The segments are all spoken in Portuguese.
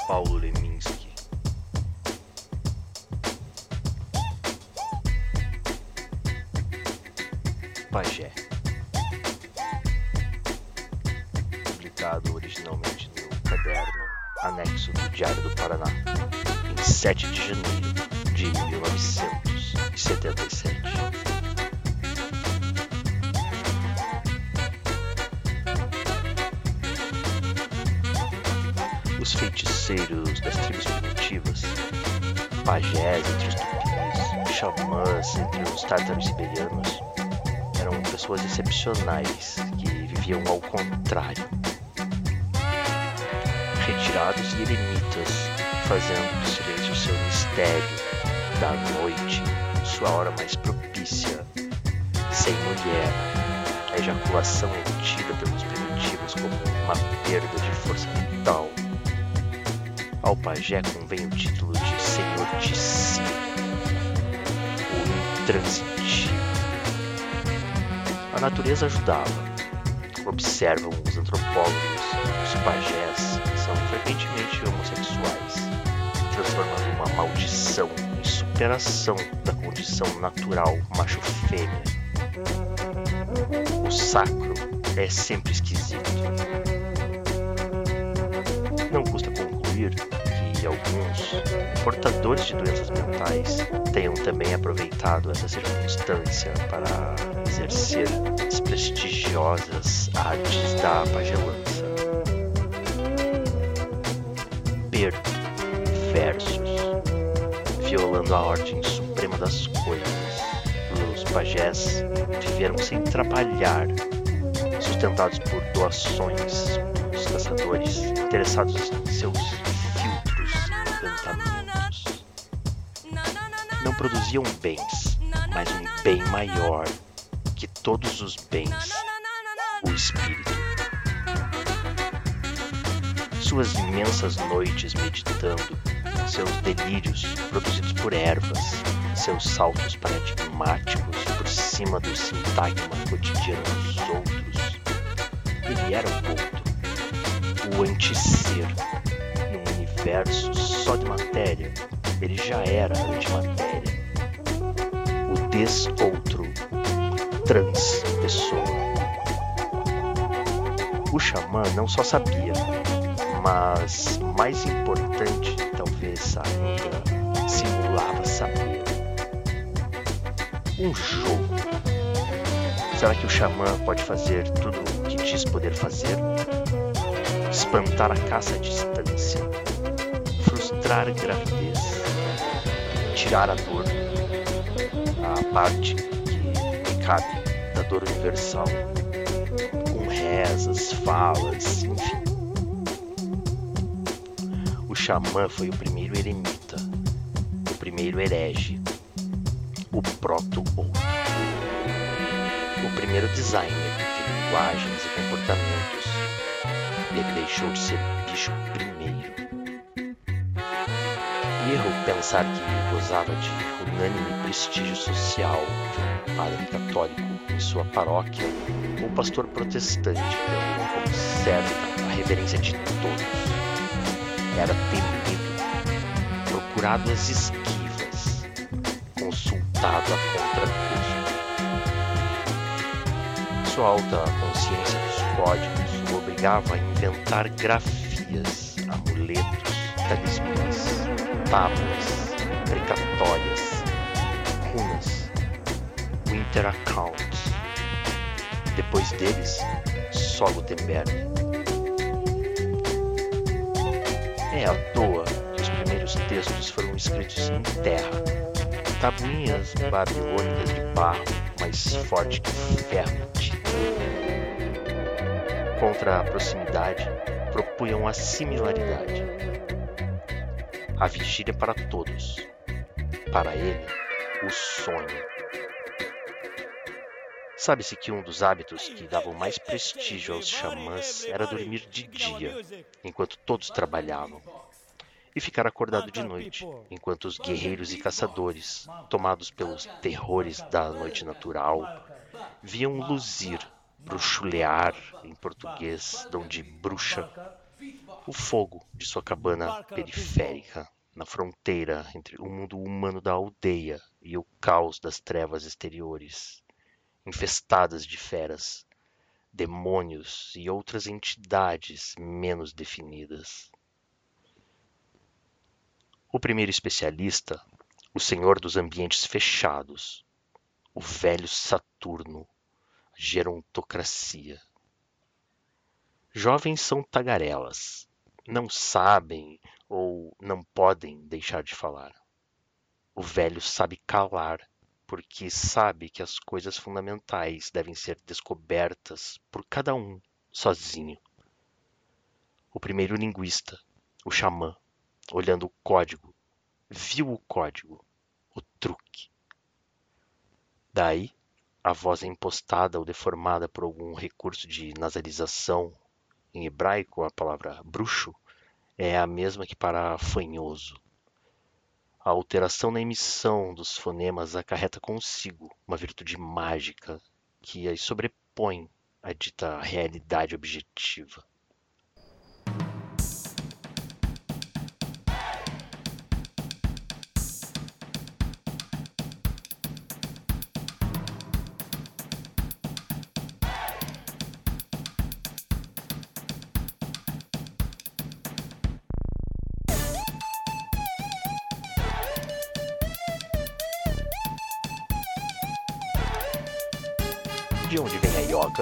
Paulo Leminski. Pajé. Publicado originalmente no caderno anexo do Diário do Paraná, em 7 de janeiro de 1977. Os feiticeiros das tribos primitivas, pajés entre os tupis, xamãs entre os tártaros siberianos, eram pessoas excepcionais que viviam ao contrário, retirados e eremitas, fazendo do silêncio seu mistério, da noite, sua hora mais propícia, sem mulher. A ejaculação é tida pelos primitivos como uma perda de força mental. Ao pajé convém o título de Senhor de Si, o intransitivo. A natureza ajudava. Observam os antropólogos, os pajés são frequentemente homossexuais, transformando uma maldição em superação da condição natural macho-fêmea. O sacro é sempre esquisito. Não custa concluir que alguns portadores de doenças mentais tenham também aproveitado essa circunstância para exercer as prestigiosas artes da pagelança. Perto versos, violando a ordem suprema das coisas. Os pajés viveram sem trabalhar, sustentados por doações dos caçadores, interessados em seus filtros e encantamentos. Não produziam bens, mas um bem maior que todos os bens, o espírito. Suas imensas noites meditando, seus delírios produzidos por ervas, seus saltos paradigmáticos por cima do sintagma cotidiano dos outros. Ele era o outro, o antisser. Num universo só de matéria, ele já era antimatéria. O des-outro, trans-pessoa. O xamã não só sabia, mas mais importante, talvez ainda, simulava saber. Um jogo. Será que o xamã pode fazer tudo o que diz poder fazer? Espantar a caça à distância, frustrar a gravidez, tirar a dor, a parte que cabe da dor universal, com rezas, falas, enfim. O xamã foi o primeiro eremita, o primeiro herege, o proto-outro, o primeiro designer de linguagens e comportamentos. Ele deixou de ser bicho primeiro. Erro pensar que gozava de unânime prestígio social de um padre católico em sua paróquia ou pastor protestante dando como certa a reverência de todos. Era temido, procurado às esquivas, consultado a contragosto. Sua alta consciência dos códigos o obrigava a inventar grafias, amuletos, talismãs, tábuas, precatórias, runas, winter accounts. Depois deles, só Gutenberg. É à toa que os primeiros textos foram escritos em terra, tabuinhas babilônicas de barro, mais forte que ferro de contra a proximidade, propunham a similaridade. A vigília para todos, para ele, o sonho. Sabe-se que um dos hábitos que davam mais prestígio aos xamãs era dormir de dia, enquanto todos trabalhavam, e ficar acordado de noite, enquanto os guerreiros e caçadores, tomados pelos terrores da noite natural, viam luzir, bruxulear em português, donde bruxa, o fogo de sua cabana periférica, na fronteira entre o mundo humano da aldeia e o caos das trevas exteriores, infestadas de feras, demônios e outras entidades menos definidas. O primeiro especialista, o senhor dos ambientes fechados, o velho Saturno, a gerontocracia. Jovens são tagarelas, não sabem ou não podem deixar de falar. O velho sabe calar, porque sabe que as coisas fundamentais devem ser descobertas por cada um, sozinho. O primeiro linguista, o xamã, olhando o código, viu o código, o truque. Daí, a voz é impostada ou deformada por algum recurso de nasalização. Em hebraico, a palavra bruxo é a mesma que para fanhoso. A alteração na emissão dos fonemas acarreta consigo uma virtude mágica que as sobrepõe à dita realidade objetiva. De onde vem a yoga?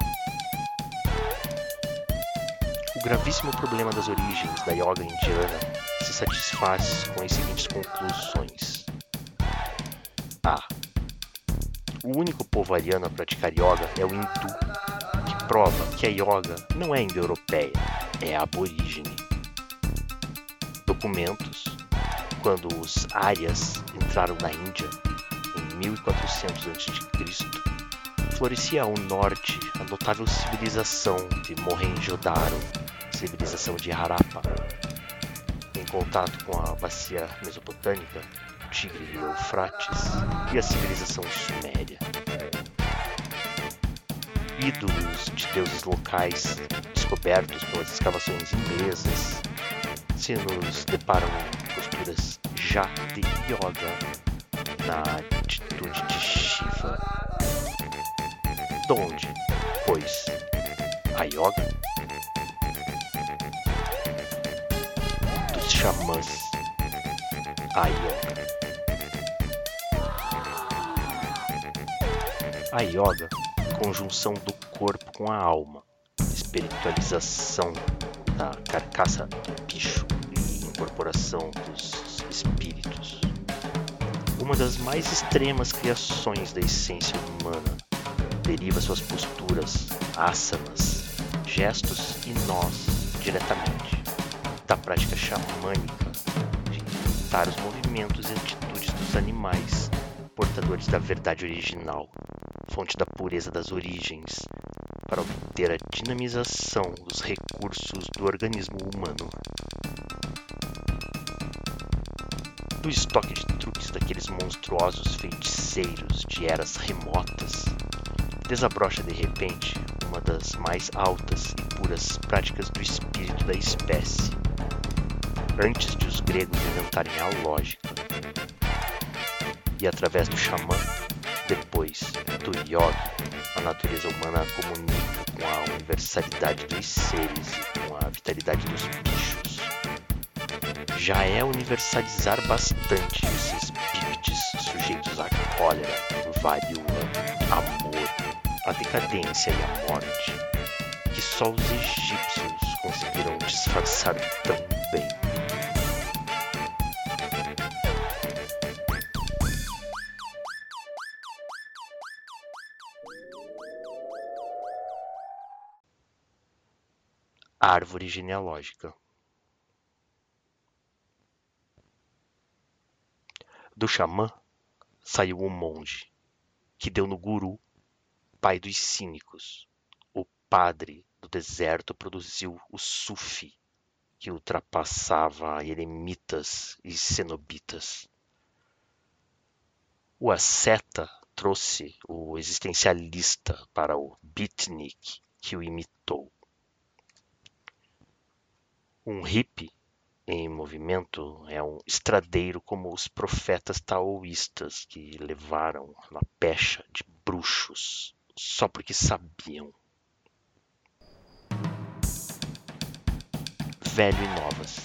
O gravíssimo problema das origens da yoga indiana se satisfaz com as seguintes conclusões. A. O único povo ariano a praticar yoga é o hindu, que prova que a yoga não é indo-europeia, é aborígene. Documentos, quando os Árias entraram na Índia, em 1400 a.C., florescia ao norte a notável civilização de Mohenjo-Daro, civilização de Harappa. Em contato com a bacia mesopotâmica, o Tigre e o Eufrates, e a civilização suméria. Ídolos de deuses locais, descobertos pelas escavações inglesas, se nos deparam em posturas já de yoga, na atitude de Shiva. Donde, pois, a yoga? Dos xamãs, a yoga. A yoga, conjunção do corpo com a alma, espiritualização da carcaça do bicho e incorporação dos espíritos. Uma das mais extremas criações da essência humana, deriva suas posturas, asanas, gestos e nós diretamente da prática xamânica de imitar os movimentos e atitudes dos animais portadores da verdade original, fonte da pureza das origens, para obter a dinamização dos recursos do organismo humano. Do estoque de truques daqueles monstruosos feiticeiros de eras remotas, desabrocha de repente uma das mais altas e puras práticas do espírito da espécie, antes de os gregos inventarem a lógica. E através do xamã, depois do yoga, a natureza humana comunica com a universalidade dos seres e com a vitalidade dos bichos. Já é universalizar bastante esses bípedes sujeitos à cólera, varíola, amor, a decadência e a morte, que só os egípcios conseguiram disfarçar tão bem. Árvore genealógica. Do xamã saiu o monge, que deu no guru, pai dos cínicos. O padre do deserto produziu o sufi, que ultrapassava eremitas e cenobitas. O asceta trouxe o existencialista para o beatnik, que o imitou. Um hippie em movimento é um estradeiro como os profetas taoístas que levaram na pecha de bruxos só porque sabiam. Velho e novas.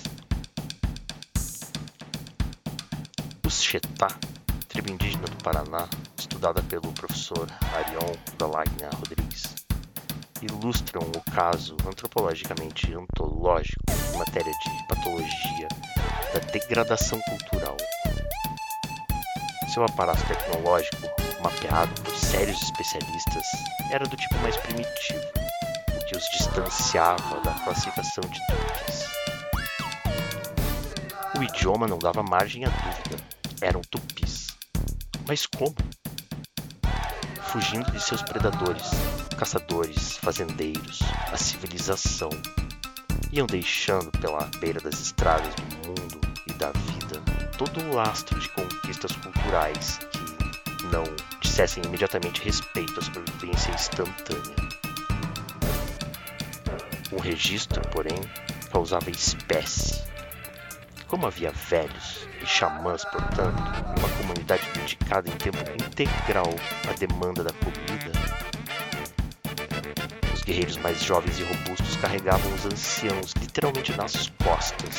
Os Chetá, tribo indígena do Paraná, estudada pelo professor Arion Dalagna Rodrigues, ilustram o caso antropologicamente ontológico em matéria de patologia da degradação cultural. Seu aparato tecnológico, mapeado por sérios especialistas, era do tipo mais primitivo, o que os distanciava da classificação de dupes. O idioma não dava margem à dúvida. Eram tupis. Mas como? Fugindo de seus predadores, caçadores, fazendeiros, a civilização, iam deixando pela beira das estradas do mundo e da vida todo um lastro de conquistas culturais que não dissessem imediatamente respeito à sobrevivência instantânea. Um registro, porém, causava espécie. Como havia velhos e xamãs, portanto, uma comunidade dedicada em tempo integral à demanda da comida, os guerreiros mais jovens e robustos carregavam os anciãos literalmente nas costas.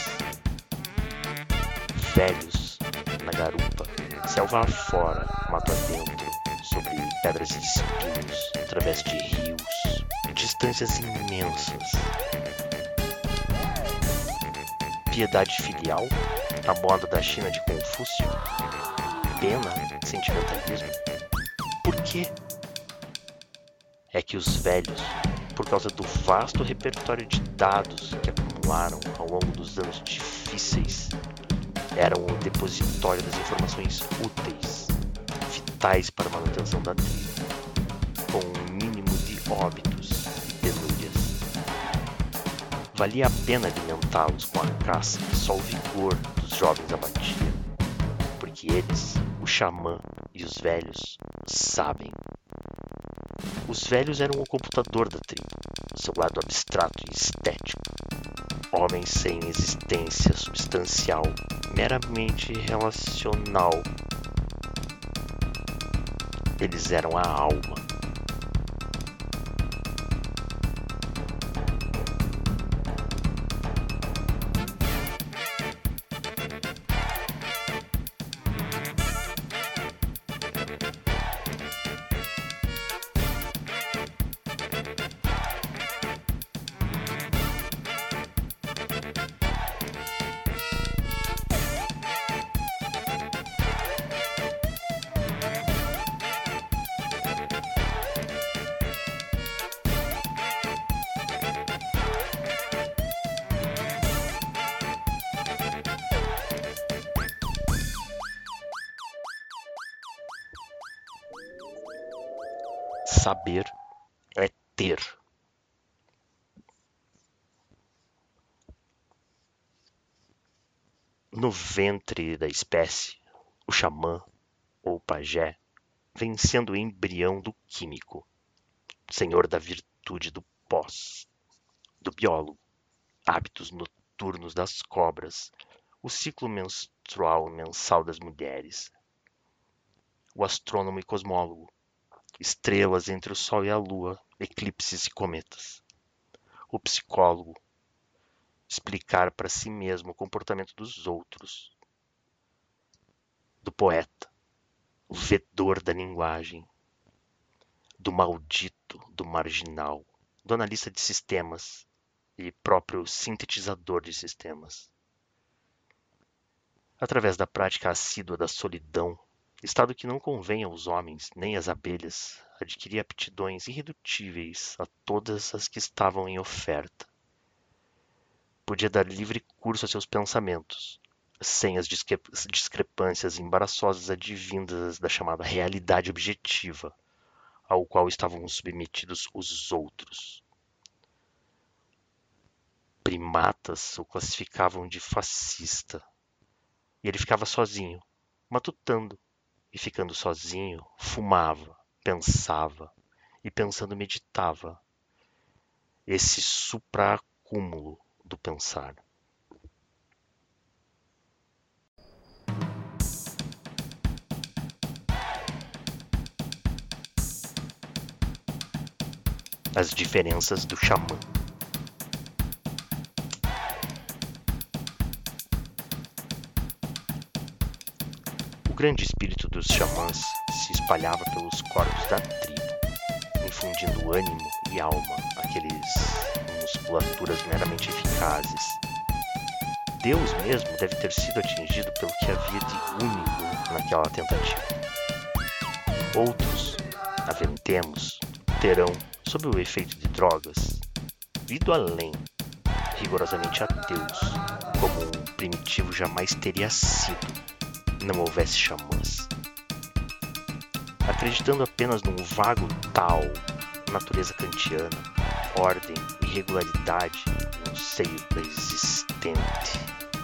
Velhos na garupa, selva afora, mato adentro, sobre pedras e espinhos, através de rios, distâncias imensas. Piedade filial, a moda da China de Confúcio? Pena, sentimentalismo? Por quê? É que os velhos, por causa do vasto repertório de dados que acumularam ao longo dos anos difíceis, eram o depositório das informações úteis, vitais para a manutenção da tribo, com um mínimo de óbitos e penúrias. Valia a pena alimentá-los com a caça que só o vigor dos jovens abatia, porque eles, o xamã e os velhos, sabem. Os velhos eram o computador da tribo, seu lado abstrato e estético. Homens sem existência substancial, meramente relacional. Eles eram a alma. Saber é ter. No ventre da espécie, o xamã, ou pajé, vem sendo o embrião do químico, senhor da virtude do pós, do biólogo, hábitos noturnos das cobras, o ciclo menstrual mensal das mulheres, o astrônomo e cosmólogo, estrelas entre o Sol e a Lua, eclipses e cometas, o psicólogo, explicar para si mesmo o comportamento dos outros, do poeta, o vedor da linguagem, do maldito, do marginal, do analista de sistemas e próprio sintetizador de sistemas. Através da prática assídua da solidão, estado que não convém aos homens nem às abelhas, adquirir aptidões irredutíveis a todas as que estavam em oferta. Podia dar livre curso a seus pensamentos, sem as discrepâncias embaraçosas advindas da chamada realidade objetiva, ao qual estavam submetidos os outros. Primatas o classificavam de fascista, e ele ficava sozinho, matutando, e ficando sozinho, fumava, pensava, e pensando meditava. Esse supraacúmulo do pensar. As diferenças do xamã. O grande espírito dos xamãs se espalhava pelos corpos da tribo, infundindo ânimo e alma àqueles musculaturas meramente eficazes. Deus mesmo deve ter sido atingido pelo que havia de único naquela tentativa. Outros, aventemos, terão, sob o efeito de drogas, ido além, rigorosamente ateus, como um primitivo jamais teria sido, não houvesse xamãs. Acreditando apenas num vago tal, natureza kantiana, ordem e regularidade no seio da existente.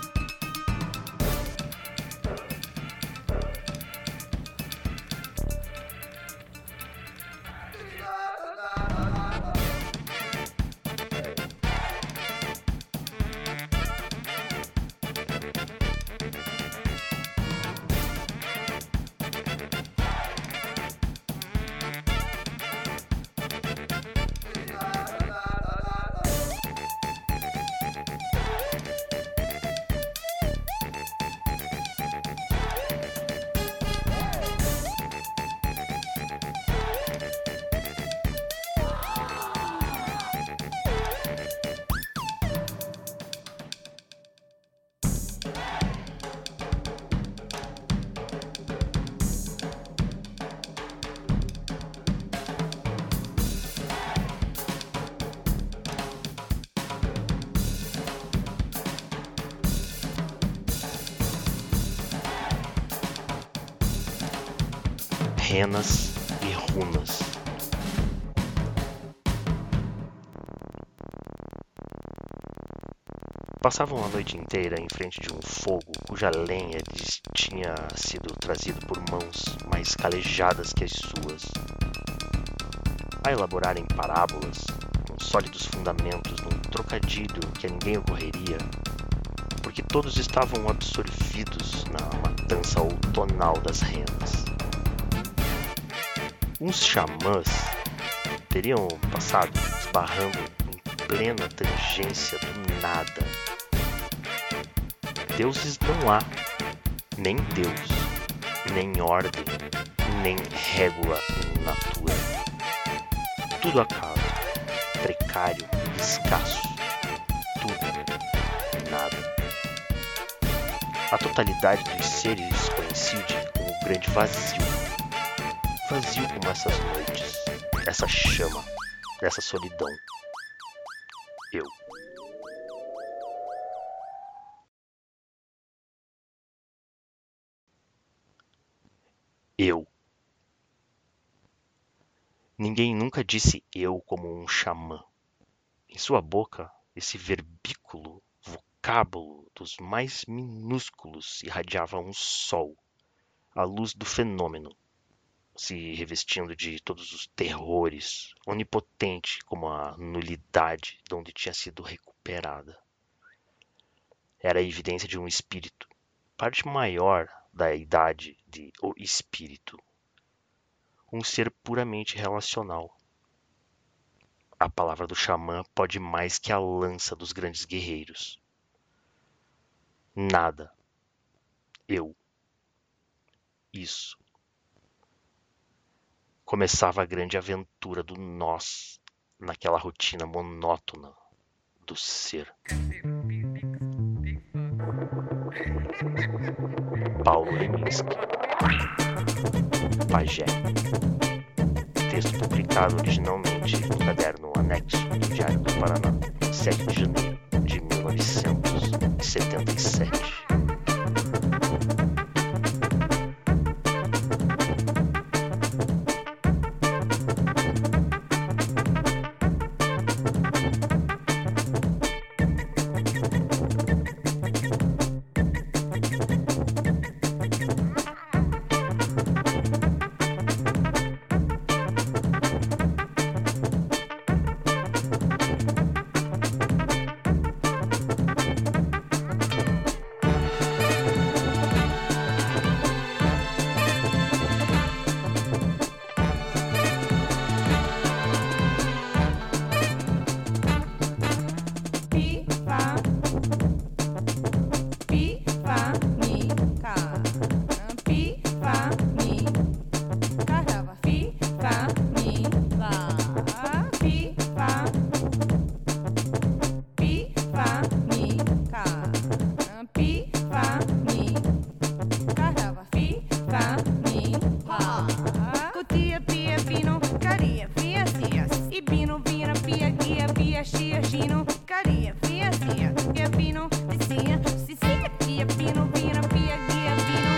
Renas e runas. Passavam a noite inteira em frente de um fogo cuja lenha lhes tinha sido trazido por mãos mais calejadas que as suas, a elaborarem parábolas com sólidos fundamentos num trocadilho que a ninguém ocorreria, porque todos estavam absorvidos na matança outonal das renas. Uns xamãs teriam passado esbarrando em plena tangência do nada. Deuses não há, nem Deus, nem ordem, nem régua in natura. Tudo acaso, precário, escasso, tudo, nada. A totalidade dos seres coincide com o grande vazio. Vazio como essas noites, essa chama, essa solidão. Eu. Eu. Ninguém nunca disse eu como um xamã. Em sua boca, esse verbículo, vocábulo dos mais minúsculos irradiava um sol, a luz do fenômeno, se revestindo de todos os terrores, onipotente como a nulidade de onde tinha sido recuperada. Era a evidência de um espírito, parte maior da idade de o espírito, um ser puramente relacional. A palavra do xamã pode mais que a lança dos grandes guerreiros. Nada. Eu. Isso. Começava a grande aventura do nós naquela rotina monótona do ser. Paulo Leminski. Pajé. Texto publicado originalmente no caderno anexo do Diário do Paraná, 7 de janeiro de 1977. vino, caria, fia, sia, via vino, sia, si, sia, via vino, vina, via, via vino.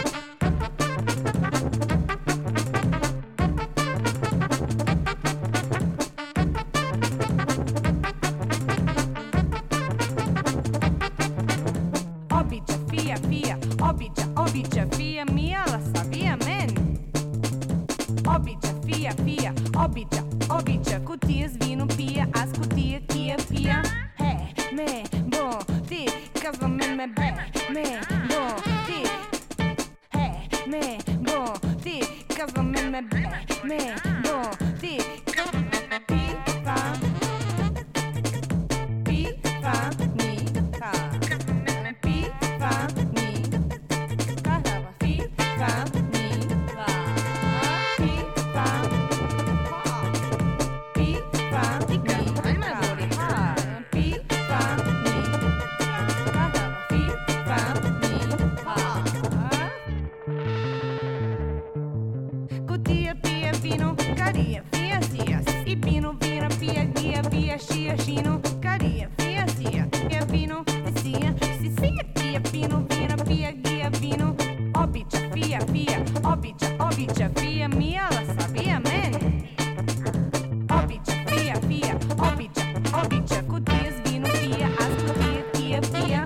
Običa, fia, fia, običa, običa, fia, mia, la sabia, men. Običa, fia, fia, običa, običa, kutias, vino, pia, as kutia, kia, pia. He, me, bo, ti, kazva me, be, me, bo, ti. He, me, bo, ti, kazva me, be, me, bo, ti. Pi, fa, pi, fa, mi, fa. Pi, fa, mi, caramba, pi, fa, mi, fa. Pi, fa, pi, fa, mi, fa. Pi, fa, mi, caramba, pi, fa, mi, fa. Cutia, pia, vino, caria, fia, sia. E pino, vira, pia, guia, via, chia, chino, caria, fia, sia. E vino, sia, si, sia, pia, pino, vira, pia, guia, vino. Običa, fia, fia, običa, običa, fia, mia, la sabia, men. Običa, fia, fia, običa, običa, kutias, vino, pia, as kutia, kia, pia.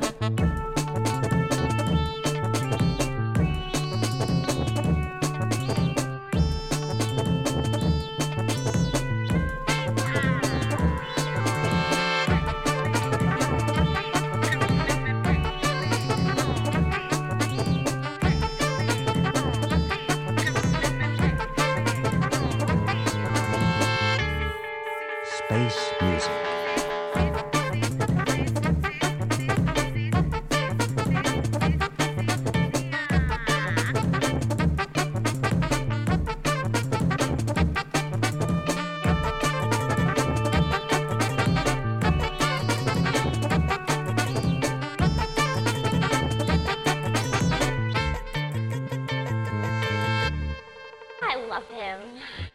Space music. I love him.